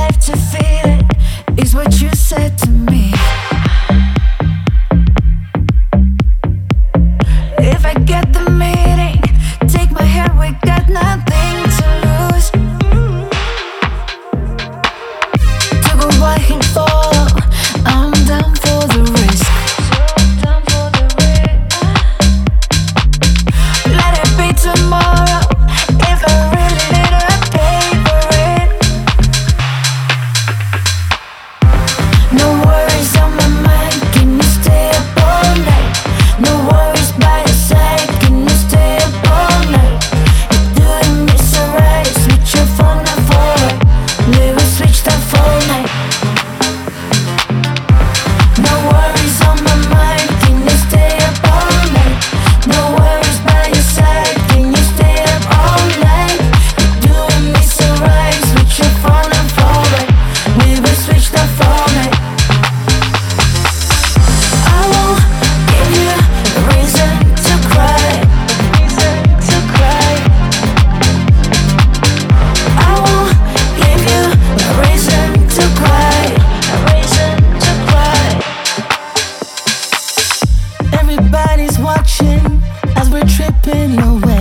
have to feel it, is what you said to me. If I get the meaning, take my hand, we got nothing to lose. To go right and fall, I'm down for the risk. Let it be tomorrow, if I really need to pay for it. No worries on my mind, can you stay up all night? No worries by your side, can you stay up all night? You're doing me so right, switch your phone off forward. We will switch that phone night. No worries on my mind, can you stay up all night? No worries by your side, can you stay up all night? You're doing me so right, switch your phone off forward. We will switch that phone night. I won't give you a reason to cry, to cry. I won't give you a reason to cry, to cry. Everybody's watching as we're tripping away.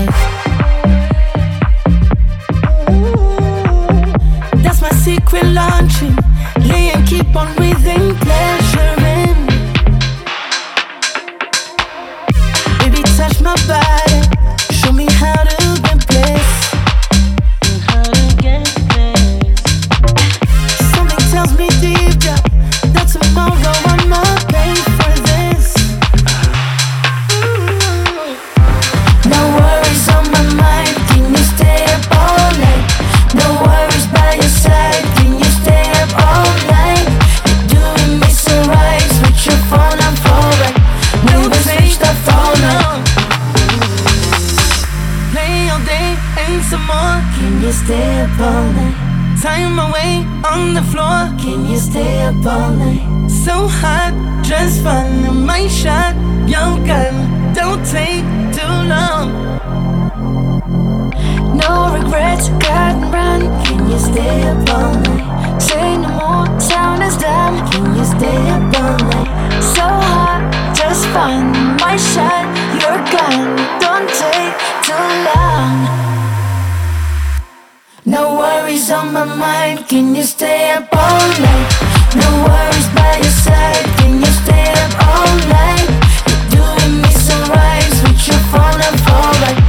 That's my secret launching. Lay and keep on breathing, pleasure in. Baby, touch my body, show me how to get bliss. Something tells me deep down that tomorrow I'm not paid for this. No worries on my mind, can you stay up all night? No worries by your side, can you stay up all night? You're doing me so right, switch your phone on forward. We will switch the phone on. Play all day and some more. Can you stay up all night? Time away on the floor. Can you stay up all night? So hot, just fun. My shot, your gun. Don't take too long. No regrets, cut and run. Can you stay up all night? Say no more, sound is done. Can you stay up all night? So hot, just fun. My shot, your gun. Don't take too long. No worries on my mind, can you stay up all night? No worries by your side, can you stay up all night? You're doing me so right, switch your phone up forward.